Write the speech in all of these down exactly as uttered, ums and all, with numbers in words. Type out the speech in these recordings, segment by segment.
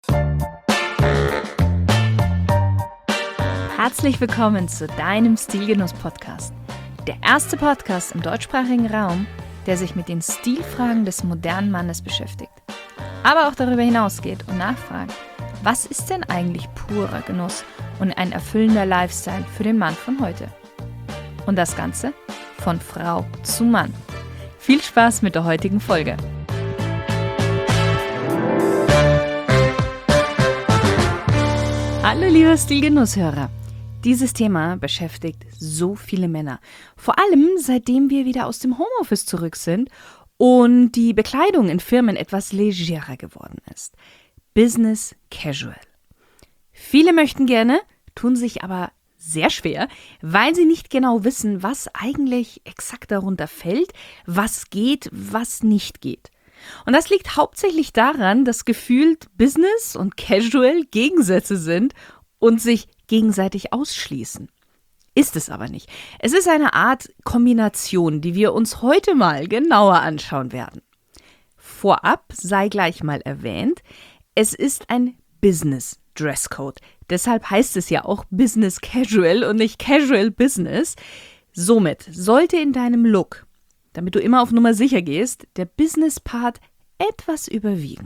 Herzlich willkommen zu deinem Stilgenuss-Podcast. Der erste Podcast im deutschsprachigen Raum, der sich mit den Stilfragen des modernen Mannes beschäftigt. Aber auch darüber hinausgeht und nachfragt, was ist denn eigentlich purer Genuss und ein erfüllender Lifestyle für den Mann von heute? Und das Ganze von Frau zu Mann. Viel Spaß mit der heutigen Folge. Hallo liebe Stilgenusshörer. Dieses Thema beschäftigt so viele Männer. Vor allem seitdem wir wieder aus dem Homeoffice zurück sind und die Bekleidung in Firmen etwas legerer geworden ist. Business Casual. Viele möchten gerne, tun sich aber sehr schwer, weil sie nicht genau wissen, was eigentlich exakt darunter fällt, was geht, was nicht geht. Und das liegt hauptsächlich daran, dass gefühlt Business und Casual Gegensätze sind und sich gegenseitig ausschließen. Ist es aber nicht. Es ist eine Art Kombination, die wir uns heute mal genauer anschauen werden. Vorab sei gleich mal erwähnt, es ist ein Business Dresscode. Deshalb heißt es ja auch Business Casual und nicht Casual Business. Somit sollte in deinem Look, damit du immer auf Nummer sicher gehst, der Business-Part etwas überwiegen.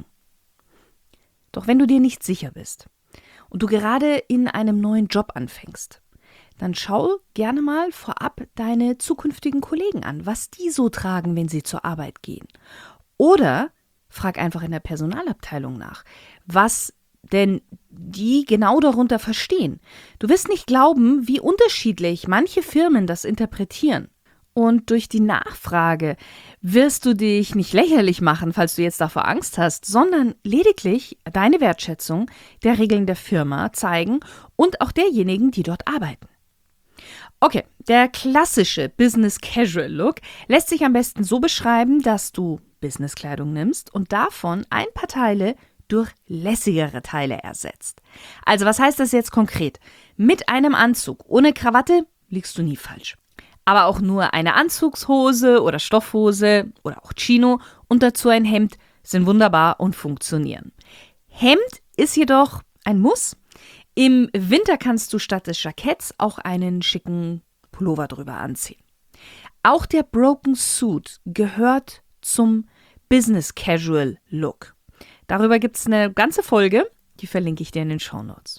Doch wenn du dir nicht sicher bist und du gerade in einem neuen Job anfängst, dann schau gerne mal vorab deine zukünftigen Kollegen an, was die so tragen, wenn sie zur Arbeit gehen. Oder frag einfach in der Personalabteilung nach, was denn die genau darunter verstehen. Du wirst nicht glauben, wie unterschiedlich manche Firmen das interpretieren. Und durch die Nachfrage wirst du dich nicht lächerlich machen, falls du jetzt davor Angst hast, sondern lediglich deine Wertschätzung der Regeln der Firma zeigen und auch derjenigen, die dort arbeiten. Okay, der klassische Business Casual Look lässt sich am besten so beschreiben, dass du Businesskleidung nimmst und davon ein paar Teile durch lässigere Teile ersetzt. Also was heißt das jetzt konkret? Mit einem Anzug ohne Krawatte liegst du nie falsch. Aber auch nur eine Anzugshose oder Stoffhose oder auch Chino und dazu ein Hemd sind wunderbar und funktionieren. Hemd ist jedoch ein Muss. Im Winter kannst du statt des Jacketts auch einen schicken Pullover drüber anziehen. Auch der Broken Suit gehört zum Business Casual Look. Darüber gibt es eine ganze Folge, die verlinke ich dir in den Shownotes.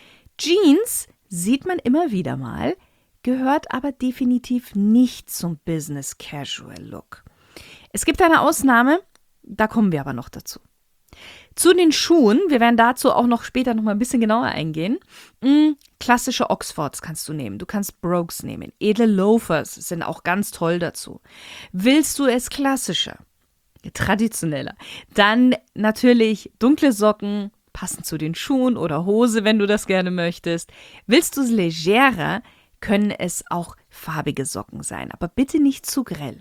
Jeans sieht man immer wieder mal, gehört aber definitiv nicht zum Business Casual Look. Es gibt eine Ausnahme, da kommen wir aber noch dazu. Zu den Schuhen, wir werden dazu auch noch später noch mal ein bisschen genauer eingehen. Mm, klassische Oxfords kannst du nehmen, du kannst Brogues nehmen, edle Loafers sind auch ganz toll dazu. Willst du es klassischer, traditioneller, dann natürlich dunkle Socken, passend zu den Schuhen oder Hose, wenn du das gerne möchtest. Willst du es legerer, können es auch farbige Socken sein, aber bitte nicht zu grell.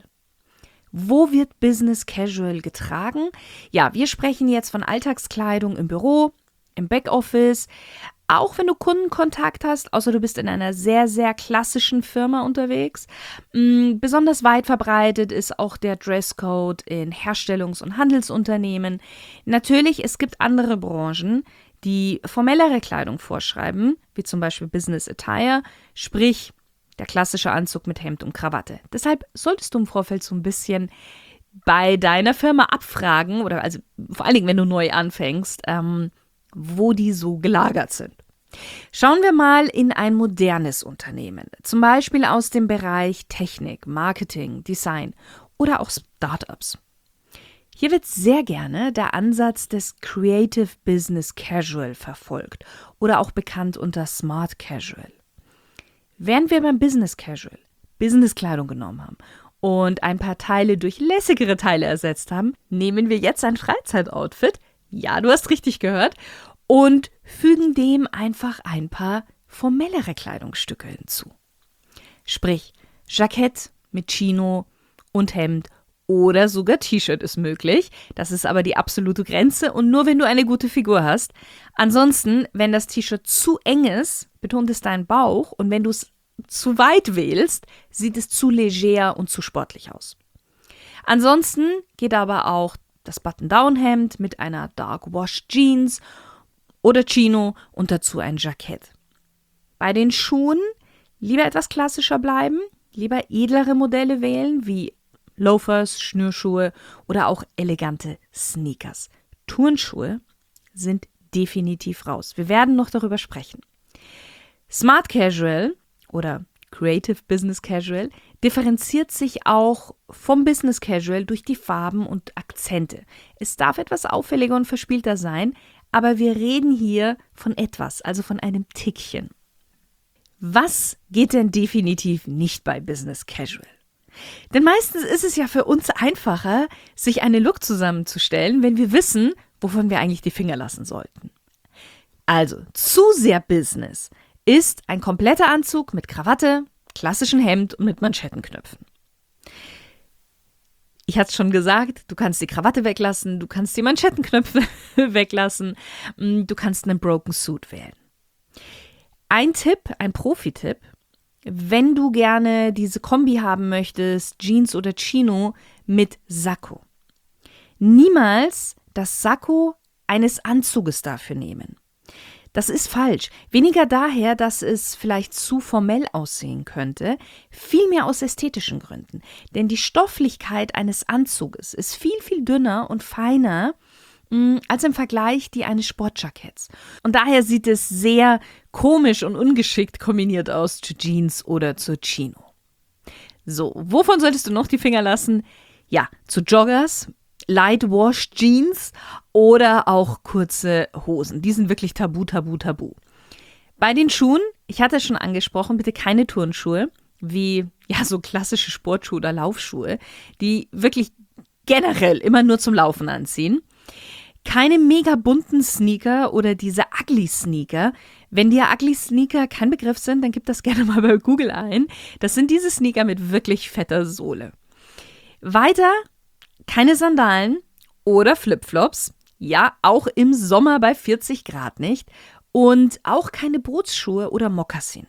Wo wird Business Casual getragen? Ja, wir sprechen jetzt von Alltagskleidung im Büro, im Backoffice, auch wenn du Kundenkontakt hast, außer du bist in einer sehr, sehr klassischen Firma unterwegs. Mm, besonders weit verbreitet ist auch der Dresscode in Herstellungs- und Handelsunternehmen. Natürlich, es gibt andere Branchen, die formellere Kleidung vorschreiben, wie zum Beispiel Business Attire, sprich der klassische Anzug mit Hemd und Krawatte. Deshalb solltest du im Vorfeld so ein bisschen bei deiner Firma abfragen, oder also vor allen Dingen, wenn du neu anfängst, ähm, wo die so gelagert sind. Schauen wir mal in ein modernes Unternehmen, zum Beispiel aus dem Bereich Technik, Marketing, Design oder auch Startups. Hier wird sehr gerne der Ansatz des Creative Business Casual verfolgt oder auch bekannt unter Smart Casual. Während wir beim Business Casual Businesskleidung genommen haben und ein paar Teile durch lässigere Teile ersetzt haben, nehmen wir jetzt ein Freizeitoutfit, ja, du hast richtig gehört, und fügen dem einfach ein paar formellere Kleidungsstücke hinzu. Sprich, Jackett mit Chino und Hemd oder sogar T-Shirt ist möglich. Das ist aber die absolute Grenze und nur wenn du eine gute Figur hast. Ansonsten, wenn das T-Shirt zu eng ist, betont es deinen Bauch und wenn du es zu weit wählst, sieht es zu leger und zu sportlich aus. Ansonsten geht aber auch das Button-Down-Hemd mit einer Dark Wash Jeans oder Chino und dazu ein Jackett. Bei den Schuhen lieber etwas klassischer bleiben, lieber edlere Modelle wählen, wie Loafers, Schnürschuhe oder auch elegante Sneakers. Turnschuhe sind definitiv raus. Wir werden noch darüber sprechen. Smart Casual oder Creative Business Casual differenziert sich auch vom Business Casual durch die Farben und Akzente. Es darf etwas auffälliger und verspielter sein, aber wir reden hier von etwas, also von einem Tickchen. Was geht denn definitiv nicht bei Business Casual? Denn meistens ist es ja für uns einfacher, sich einen Look zusammenzustellen, wenn wir wissen, wovon wir eigentlich die Finger lassen sollten. Also, zu sehr Business ist ein kompletter Anzug mit Krawatte, klassischem Hemd und mit Manschettenknöpfen. Ich hatte es schon gesagt, du kannst die Krawatte weglassen, du kannst die Manschettenknöpfe weglassen, du kannst einen Broken Suit wählen. Ein Tipp, ein Profi-Tipp, wenn du gerne diese Kombi haben möchtest, Jeans oder Chino mit Sakko. Niemals das Sakko eines Anzuges dafür nehmen. Das ist falsch. Weniger daher, dass es vielleicht zu formell aussehen könnte, vielmehr aus ästhetischen Gründen. Denn die Stofflichkeit eines Anzuges ist viel, viel dünner und feiner mh, als im Vergleich die eines Sportjacketts. Und daher sieht es sehr komisch und ungeschickt kombiniert aus zu Jeans oder zu Chino. So, wovon solltest du noch die Finger lassen? Ja, zu Joggers, Light Wash Jeans oder auch kurze Hosen. Die sind wirklich tabu, tabu, tabu. Bei den Schuhen, ich hatte es schon angesprochen, bitte keine Turnschuhe, wie ja so klassische Sportschuhe oder Laufschuhe, die wirklich generell immer nur zum Laufen anziehen. Keine mega bunten Sneaker oder diese Ugly Sneaker. Wenn dir Ugly Sneaker kein Begriff sind, dann gib das gerne mal bei Google ein. Das sind diese Sneaker mit wirklich fetter Sohle. Weiter keine Sandalen oder Flipflops. Ja, auch im Sommer bei vierzig Grad nicht. Und auch keine Bootsschuhe oder Mokassin.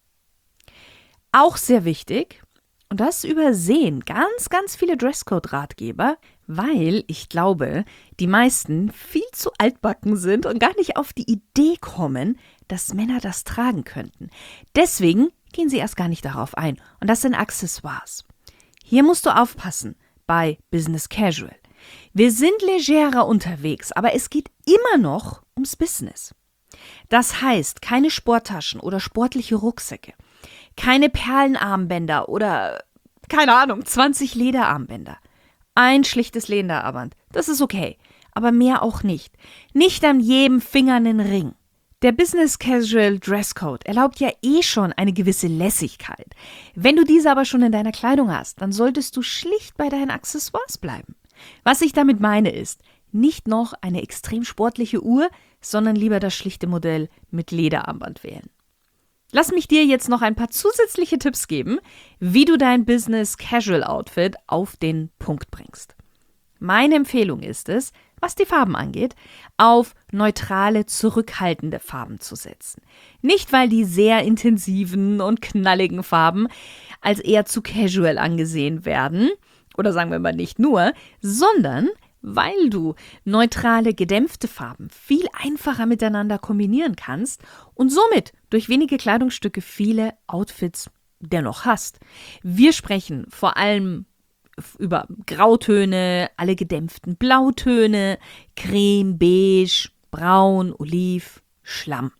Auch sehr wichtig, und das übersehen ganz, ganz viele Dresscode-Ratgeber, weil ich glaube, die meisten viel zu altbacken sind und gar nicht auf die Idee kommen, dass Männer das tragen könnten. Deswegen gehen sie erst gar nicht darauf ein. Und das sind Accessoires. Hier musst du aufpassen bei Business Casual. Wir sind legerer unterwegs, aber es geht immer noch ums Business. Das heißt, keine Sporttaschen oder sportliche Rucksäcke, keine Perlenarmbänder oder, keine Ahnung, zwanzig Lederarmbänder. Ein schlichtes Lederarmband, das ist okay, aber mehr auch nicht. Nicht an jedem Finger einen Ring. Der Business Casual Dresscode erlaubt ja eh schon eine gewisse Lässigkeit. Wenn du diese aber schon in deiner Kleidung hast, dann solltest du schlicht bei deinen Accessoires bleiben. Was ich damit meine ist, nicht noch eine extrem sportliche Uhr, sondern lieber das schlichte Modell mit Lederarmband wählen. Lass mich dir jetzt noch ein paar zusätzliche Tipps geben, wie du dein Business Casual Outfit auf den Punkt bringst. Meine Empfehlung ist es, was die Farben angeht, auf neutrale, zurückhaltende Farben zu setzen. Nicht, weil die sehr intensiven und knalligen Farben als eher zu casual angesehen werden, oder sagen wir mal nicht nur, sondern weil du neutrale, gedämpfte Farben viel einfacher miteinander kombinieren kannst und somit durch wenige Kleidungsstücke viele Outfits dennoch hast. Wir sprechen vor allem über Grautöne, alle gedämpften Blautöne, Creme, Beige, Braun, Oliv, Schlamm.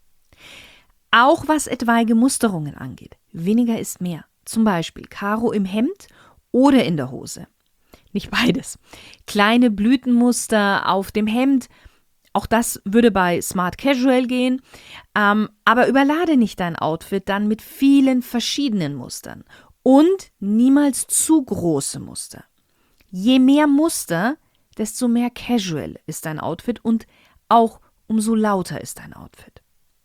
Auch was etwaige Musterungen angeht. Weniger ist mehr. Zum Beispiel Karo im Hemd oder in der Hose. Nicht beides. Kleine Blütenmuster auf dem Hemd, auch das würde bei Smart Casual gehen, ähm, aber überlade nicht dein Outfit dann mit vielen verschiedenen Mustern und niemals zu große Muster. Je mehr Muster, desto mehr Casual ist dein Outfit und auch umso lauter ist dein Outfit.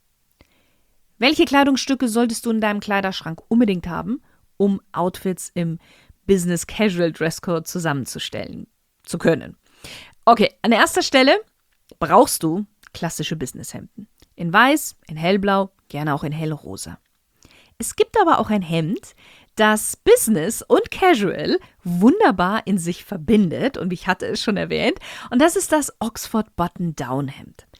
Welche Kleidungsstücke solltest du in deinem Kleiderschrank unbedingt haben, um Outfits im Business Casual Dresscode zusammenzustellen zu können? Okay, an erster Stelle brauchst du klassische Businesshemden. In weiß, in hellblau, gerne auch in hellrosa. Es gibt aber auch ein Hemd, das Business und Casual wunderbar in sich verbindet, und ich hatte es schon erwähnt, und das ist das Oxford Button-Down-Hemd.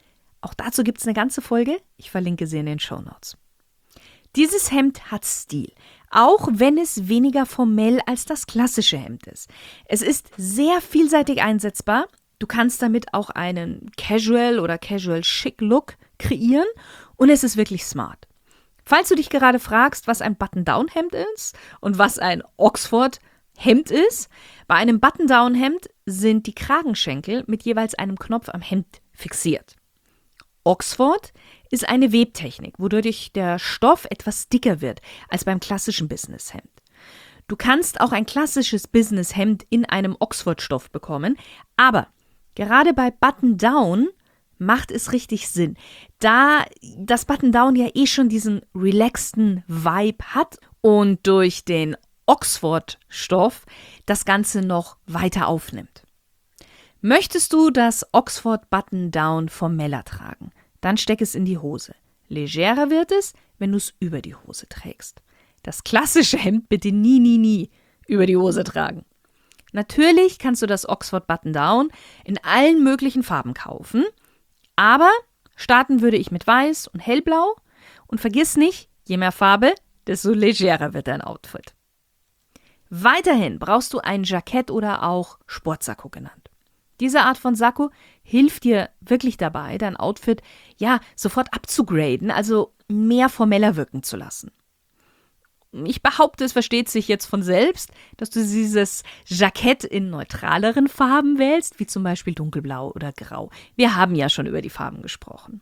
Auch dazu gibt es eine ganze Folge. Ich verlinke sie in den Shownotes. Dieses Hemd hat Stil, auch wenn es weniger formell als das klassische Hemd ist. Es ist sehr vielseitig einsetzbar. Du kannst damit auch einen Casual oder Casual Chic Look kreieren und es ist wirklich smart. Falls du dich gerade fragst, was ein Button-Down-Hemd ist und was ein Oxford-Hemd ist, bei einem Button-Down-Hemd sind die Kragenschenkel mit jeweils einem Knopf am Hemd fixiert. Oxford ist eine Webtechnik, wodurch der Stoff etwas dicker wird als beim klassischen Businesshemd. Du kannst auch ein klassisches Businesshemd in einem Oxford-Stoff bekommen, aber gerade bei Button-Down macht es richtig Sinn, da das Button-Down ja eh schon diesen relaxten Vibe hat und durch den Oxford-Stoff das Ganze noch weiter aufnimmt. Möchtest du das Oxford Button-Down formeller tragen, dann steck es in die Hose. Legerer wird es, wenn du es über die Hose trägst. Das klassische Hemd bitte nie, nie, nie über die Hose tragen. Natürlich kannst du das Oxford Button-Down in allen möglichen Farben kaufen, aber starten würde ich mit Weiß und Hellblau und vergiss nicht, je mehr Farbe, desto legerer wird dein Outfit. Weiterhin brauchst du ein Jackett oder auch Sportsacko genannt. Diese Art von Sakko hilft dir wirklich dabei, dein Outfit ja sofort abzugraden, also mehr formeller wirken zu lassen. Ich behaupte, es versteht sich jetzt von selbst, dass du dieses Jackett in neutraleren Farben wählst, wie zum Beispiel dunkelblau oder grau. Wir haben ja schon über die Farben gesprochen.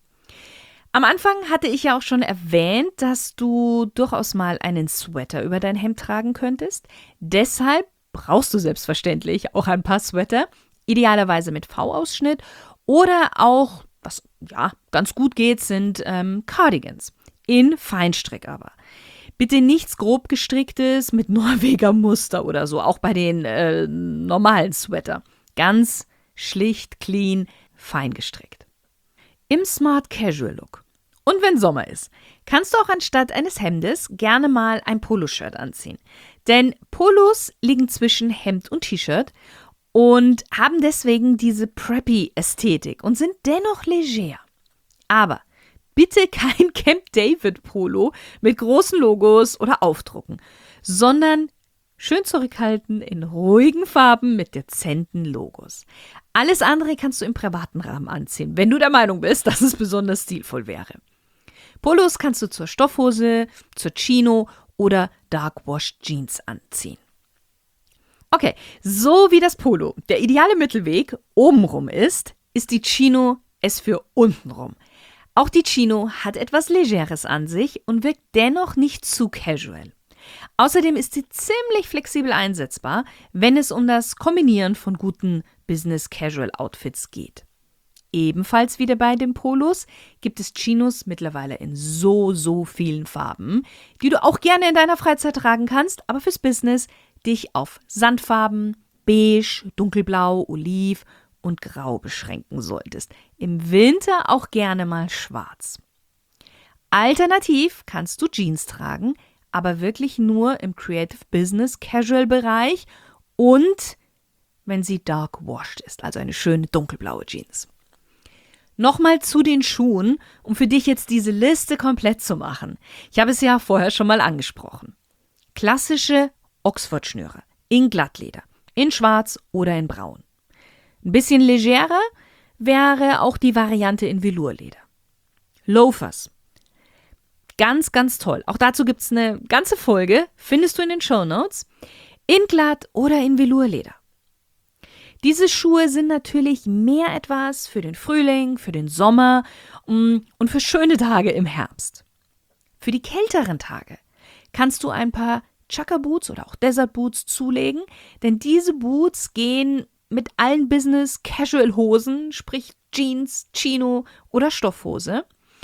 Am Anfang hatte ich ja auch schon erwähnt, dass du durchaus mal einen Sweater über dein Hemd tragen könntest. Deshalb brauchst du selbstverständlich auch ein paar Sweater, idealerweise mit V-Ausschnitt oder auch, was ja ganz gut geht, sind ähm, Cardigans. In Feinstrick aber. Bitte nichts grob gestricktes mit Norweger Muster oder so, auch bei den äh, normalen Sweater. Ganz schlicht, clean, fein gestrickt. Im Smart Casual Look. Und wenn Sommer ist, kannst du auch anstatt eines Hemdes gerne mal ein Poloshirt anziehen. Denn Polos liegen zwischen Hemd und T-Shirt und haben deswegen diese Preppy-Ästhetik und sind dennoch leger. Aber bitte kein Camp David Polo mit großen Logos oder Aufdrucken, sondern schön zurückhalten in ruhigen Farben mit dezenten Logos. Alles andere kannst du im privaten Rahmen anziehen, wenn du der Meinung bist, dass es besonders stilvoll wäre. Polos kannst du zur Stoffhose, zur Chino oder Dark Wash Jeans anziehen. Okay, so wie das Polo der ideale Mittelweg obenrum ist, ist die Chino es für untenrum. Auch die Chino hat etwas Legeres an sich und wirkt dennoch nicht zu casual. Außerdem ist sie ziemlich flexibel einsetzbar, wenn es um das Kombinieren von guten Business-Casual-Outfits geht. Ebenfalls wie bei den Polos gibt es Chinos mittlerweile in so, so vielen Farben, die du auch gerne in deiner Freizeit tragen kannst, aber fürs Business dich auf Sandfarben, beige, dunkelblau, oliv und grau beschränken solltest. Im Winter auch gerne mal schwarz. Alternativ kannst du Jeans tragen, aber wirklich nur im Creative Business Casual Bereich und wenn sie dark washed ist, also eine schöne dunkelblaue Jeans. Nochmal zu den Schuhen, um für dich jetzt diese Liste komplett zu machen. Ich habe es ja vorher schon mal angesprochen. Klassische Oxford-Schnüre in Glattleder, in Schwarz oder in Braun. Ein bisschen legerer wäre auch die Variante in Velourleder. Loafers. Ganz, ganz toll. Auch dazu gibt es eine ganze Folge, findest du in den Shownotes, in Glatt oder in Velourleder. Diese Schuhe sind natürlich mehr etwas für den Frühling, für den Sommer und für schöne Tage im Herbst. Für die kälteren Tage kannst du ein paar Chukka Boots oder auch Desert Boots zulegen, denn diese Boots gehen mit allen Business-Casual-Hosen, sprich Jeans, Chino oder Stoffhose.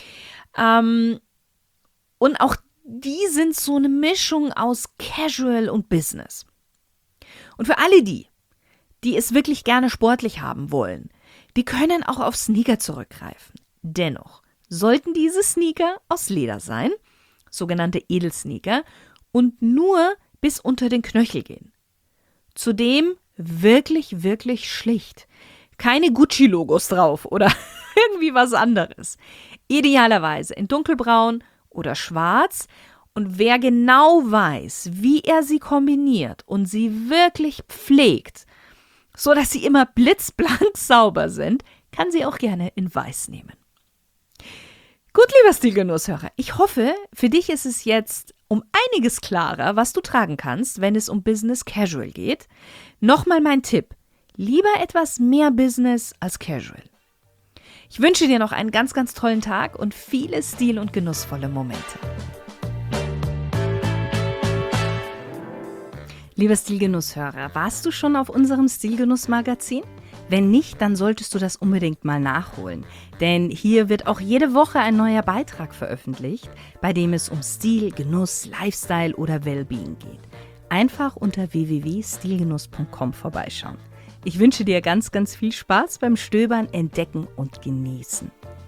Ähm, und auch die sind so eine Mischung aus Casual und Business. Und für alle die, die es wirklich gerne sportlich haben wollen, die können auch auf Sneaker zurückgreifen. Dennoch sollten diese Sneaker aus Leder sein, sogenannte Edelsneaker, und nur bis unter den Knöchel gehen. Zudem wirklich, wirklich schlicht. Keine Gucci-Logos drauf oder irgendwie was anderes. Idealerweise in dunkelbraun oder schwarz. Und wer genau weiß, wie er sie kombiniert und sie wirklich pflegt, so dass sie immer blitzblank sauber sind, kann sie auch gerne in weiß nehmen. Gut, lieber Stilgenusshörer, ich hoffe, für dich ist es jetzt um einiges klarer, was du tragen kannst, wenn es um Business Casual geht. Nochmal mein Tipp, lieber etwas mehr Business als Casual. Ich wünsche dir noch einen ganz, ganz tollen Tag und viele stil- und genussvolle Momente. Lieber Stilgenusshörer, warst du schon auf unserem Stilgenuss-Magazin? Wenn nicht, dann solltest du das unbedingt mal nachholen. Denn hier wird auch jede Woche ein neuer Beitrag veröffentlicht, bei dem es um Stil, Genuss, Lifestyle oder Wellbeing geht. Einfach unter w w w punkt stilgenuss punkt com vorbeischauen. Ich wünsche dir ganz, ganz viel Spaß beim Stöbern, Entdecken und Genießen.